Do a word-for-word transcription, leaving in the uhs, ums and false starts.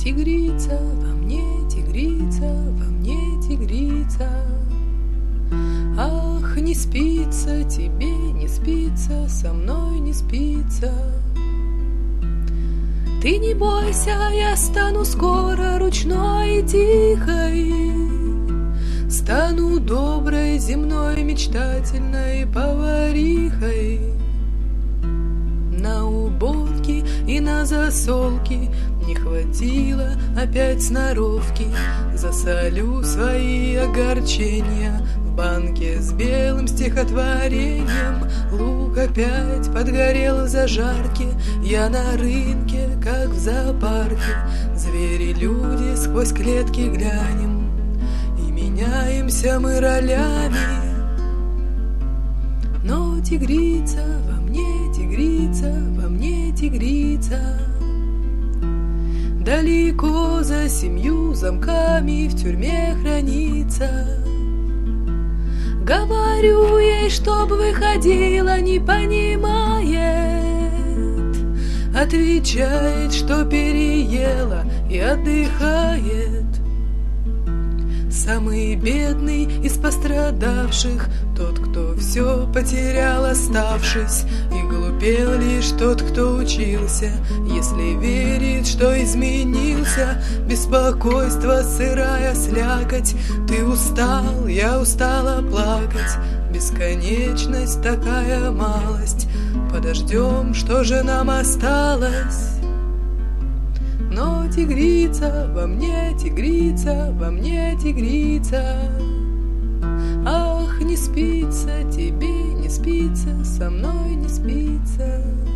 Тигрица, во мне тигрица, во мне тигрица. Ах, не спится тебе, не спится, со мной не спится. Ты не бойся, я стану скоро ручной и тихой, стану доброй, земной, мечтательной поварихой. На уборке и на засолке не хватило опять сноровки. Засолю свои огорчения в банке с белым стихотворением. Лук опять подгорел в зажарке, я на рынке, как в зоопарке. Звери-люди сквозь клетки глянем, и меняемся мы ролями. Но тигрица во мне, тигрица во мне, тигрица. Далеко за семью замками в тюрьме хранится. Говорю ей, чтоб выходила, не понимает. Отвечает, что переела и отдыхает. Самый бедный из пострадавших тот, кто все потерял, оставшись. И глупел лишь тот, кто учился, если верит, что изменился. Беспокойство, сырая слякоть, ты устал, я устала плакать. Бесконечность, такая малость, подождем, что же нам осталось. Но тигрица во мне, тигрица во мне, тигрица. Ах, не спится тебе, не спится, со мной не спится.